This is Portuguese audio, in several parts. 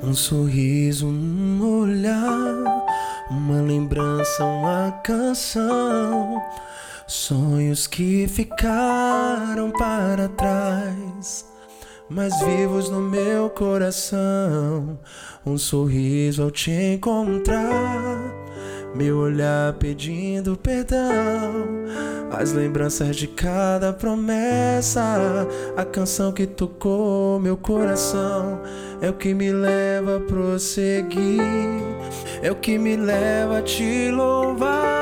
Um sorriso, um olhar, uma lembrança, uma canção. Sonhos que ficaram para trás, mas vivos no meu coração. Um sorriso ao te encontrar, meu olhar pedindo perdão. As lembranças de cada promessa, a canção que tocou meu coração. É o que me leva a prosseguir, é o que me leva a te louvar.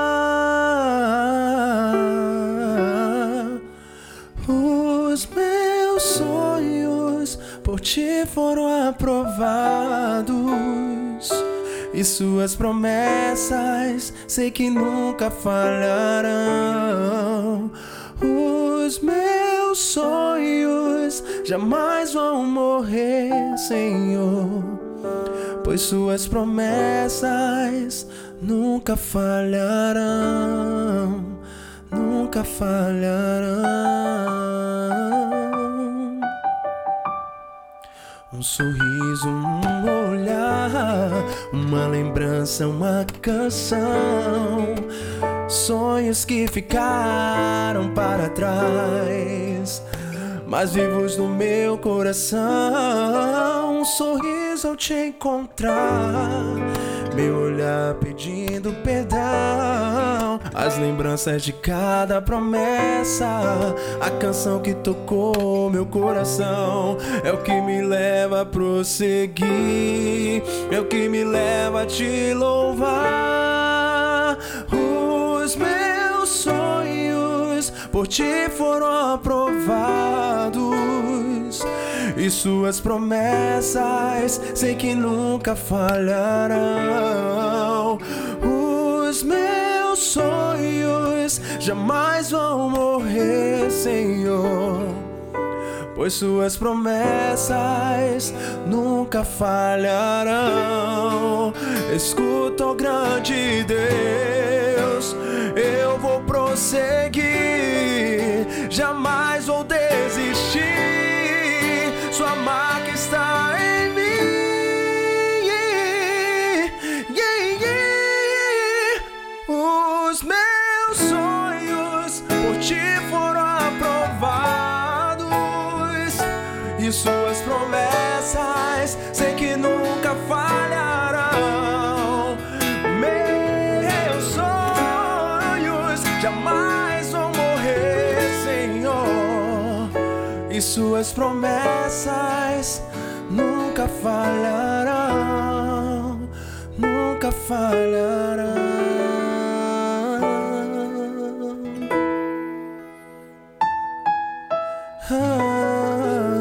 Os meus sonhos por ti foram aprovados, e suas promessas sei que nunca falharão. Os meus sonhos jamais vão morrer, Senhor, pois suas promessas nunca falharão, nunca falharão. Um sorriso, um olhar, uma lembrança, uma canção. Sonhos que ficaram para trás, mas vivos no meu coração. Um sorriso ao te encontrar, meu olhar pedindo perdão. As lembranças de cada promessa, a canção que tocou meu coração. É o que me leva a prosseguir, é o que me leva a te louvar. Os meus sonhos por ti foram aprovados, e suas promessas sei que nunca falharão. Os meus sonhos jamais vão morrer, Senhor, pois suas promessas nunca falharão. Escuta, ó grande Deus, eu vou prosseguir, jamais vou desistir. Sua marca está em mim. Os meus sonhos por ti foram aprovados, e suas promessas sei que nunca falharão. Meus sonhos jamais vão morrer, Senhor, e suas promessas nunca falharão, nunca falharão. Ah.